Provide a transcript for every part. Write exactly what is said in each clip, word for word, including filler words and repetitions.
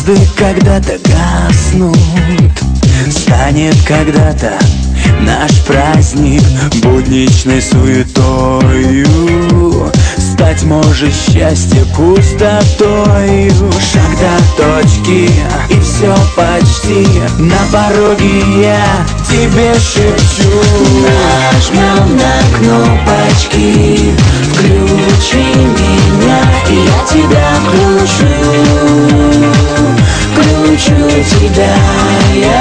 Звезды когда-то гаснут, станет когда-то наш праздник будничной суетою. Стать может счастье пустотою. Шаг до точки, и все почти на пороге я тебе шепчу. Нажмем на кнопочки, включи меня, и я тебя включу. Включу тебя я.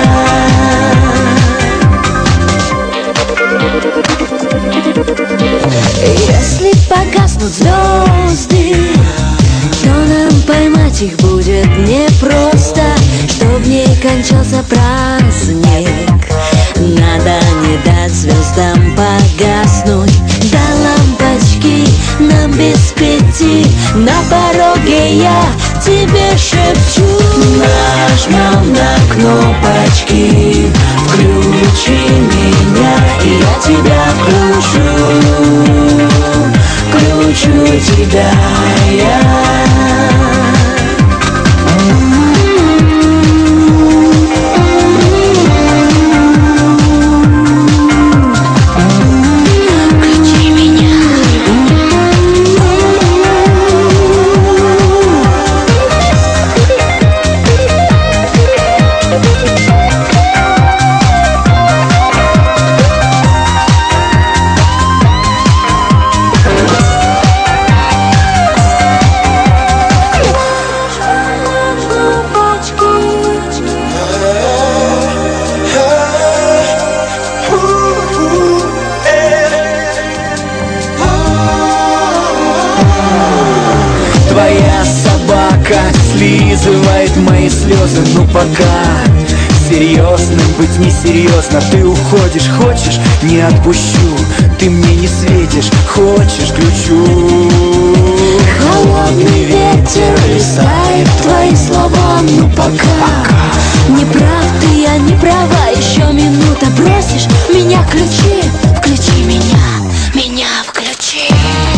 Если погаснут звезды, то нам поймать их будет непросто. Чтоб в ней кончался праздник, надо не дать звездам погаснуть. До лампочки нам без пяти, на пороге я тебе шепчу. Нажмем на кнопочки, включи меня, и я тебя включу. Включу тебя я. Твоя собака слизывает мои слезы, ну пока серьезным быть несерьезно. Ты уходишь, хочешь, не отпущу. Ты мне не светишь, хочешь, включу. Холодный ветер листает твои слова, ну пока. Не прав ты, я не права, еще минута. Бросишь меня, включи, включи меня, меня включи.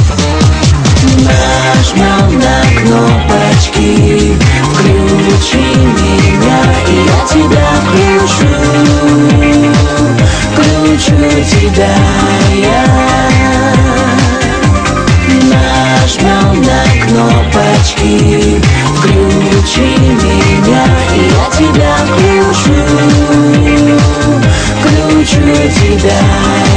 Нажмем на кнопочки, включи меня, и я тебя включу. Включу тебя я. Нажмем на кнопочки, включи меня, и я тебя включу. Включу тебя.